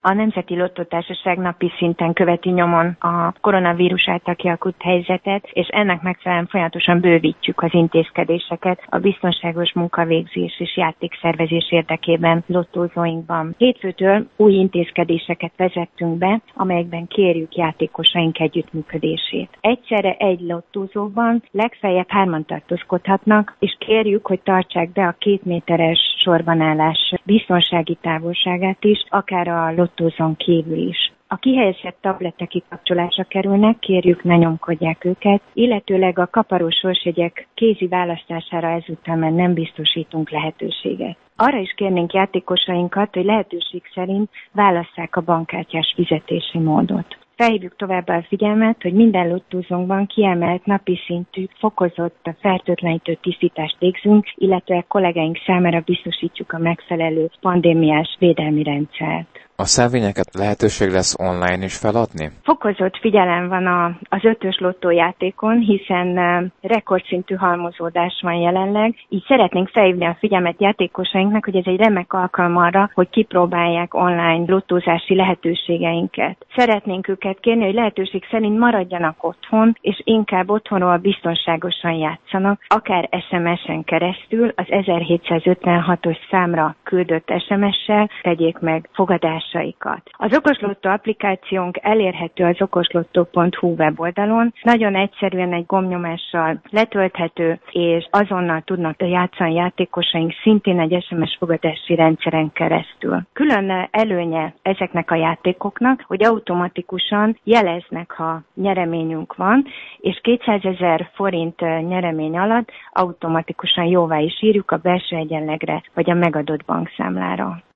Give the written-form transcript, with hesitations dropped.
A Nemzeti Lottótársaság napi szinten követi nyomon a koronavírus által kialakult helyzetet, és ennek megfelelően folyamatosan bővítjük az intézkedéseket a biztonságos munkavégzés és játékszervezés érdekében lottózóinkban. Hétfőtől új intézkedéseket vezettünk be, amelyekben kérjük játékosaink együttműködését. Egyszerre egy lottózóban legfeljebb 3-an tartózkodhatnak, és kérjük, hogy tartsák be a 2 méteres sorbanállás biztonsági távolságát is, akár a lottózón kívül is. A kihelyezett tabletek kikapcsolásra kerülnek, kérjük, ne nyomkodják őket, illetőleg a kaparós sorsjegyek kézi választására ezúttal már nem biztosítunk lehetőséget. Arra is kérnénk játékosainkat, hogy lehetőség szerint válasszák a bankkártyás fizetési módot. Felhívjuk továbbá a figyelmet, hogy minden lottózónkban kiemelt napi szintű, fokozott fertőtlenítő tisztítást végzünk, illetve kollégáink számára biztosítjuk a megfelelő pandémiás védelmi rendszert. A szelvényeket lehetőség lesz online is feladni? Fokozott figyelem van az 5-ös lottójátékon, hiszen rekordszintű halmozódás van jelenleg, így szeretnénk felhívni a figyelmet játékosainknak, hogy ez egy remek alkalom arra, hogy kipróbálják online lottózási lehetőségeinket. Szeretnénk őket kérni, hogy lehetőség szerint maradjanak otthon, és inkább otthonról biztonságosan játszanak, akár SMS-en keresztül az 1756-os számra küldött SMS-sel tegyék meg fogadásaikat. Az Okoslottó applikációnk elérhető az okoslottó.hu weboldalon. Nagyon egyszerűen egy gombnyomással letölthető, és azonnal tudnak játszani játékosaink szintén egy SMS fogadási rendszeren keresztül. Külön előnye ezeknek a játékoknak, hogy automatikusan jeleznek, ha nyereményünk van, és 200 000 forint nyeremény alatt automatikusan jóvá is írjuk a belső egyenlegre vagy a megadott bankszámlára.